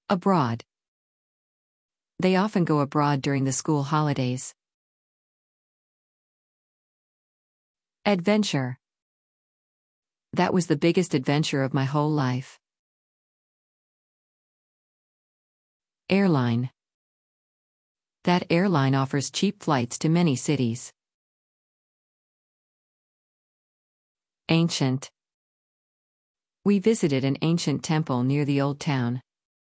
Abroad. They often go abroad during the school holidays. Adventure. That was the biggest adventure of my whole life. Airline. That airline offers cheap flights to many cities. Ancient. We visited an ancient temple near the old town.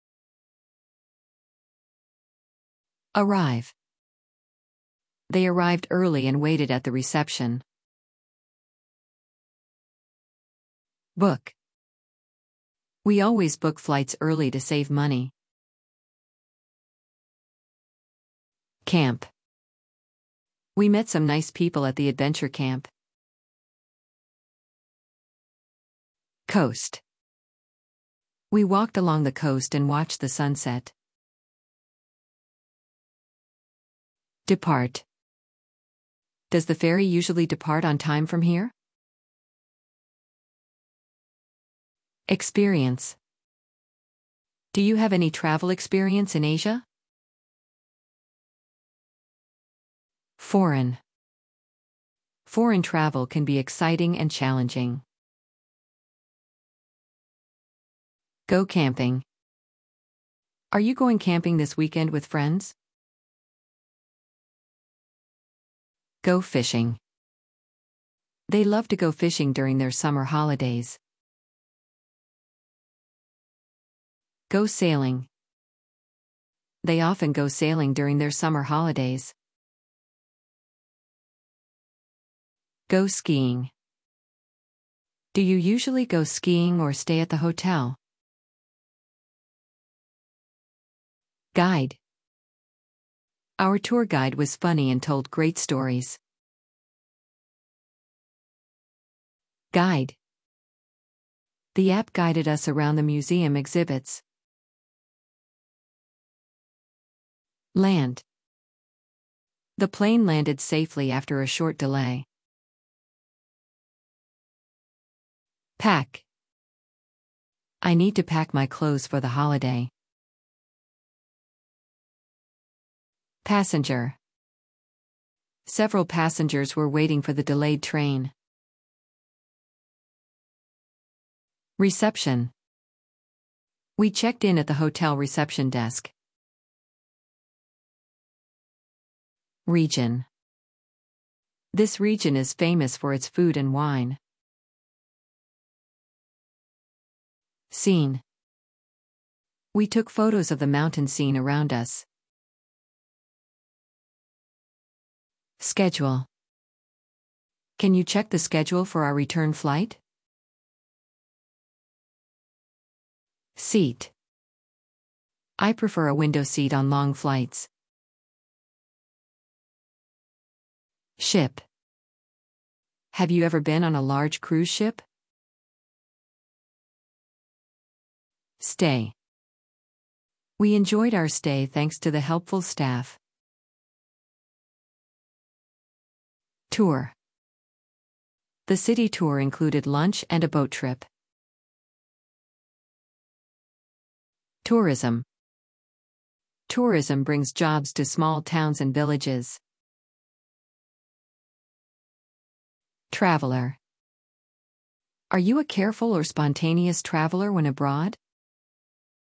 Arrive. They arrived early and waited at the reception. Book. We always book flights early to save money. Camp. We met some nice people at the adventure camp. Coast. We walked along the coast and watched the sunset. Depart. Does the ferry usually depart on time from here? Experience. Do you have any travel experience in Asia? Foreign. Foreign travel can be exciting and challenging. Go camping. Are you going camping this weekend with friends? Go fishing. They love to go fishing during their summer holidays. Go sailing. They often go sailing during their summer holidays. Go skiing. Do you usually go skiing or stay at the hotel? Guide. Our tour guide was funny and told great stories. Guide. The app guided us around the museum exhibits. Land. The plane landed safely after a short delay. Pack. I need to pack my clothes for the holiday. Passenger. Several passengers were waiting for the delayed train. Reception. We checked in at the hotel reception desk. Region. This region is famous for its food and wine. Scene. We took photos of the mountain scene around us. Schedule. Can you check the schedule for our return flight? Seat. I prefer a window seat on long flights. Ship. Have you ever been on a large cruise ship? Stay. We enjoyed our stay thanks to the helpful staff. Tour. The city tour included lunch and a boat trip. Tourism. Tourism brings jobs to small towns and villages. Traveler. Are you a careful or spontaneous traveler when abroad?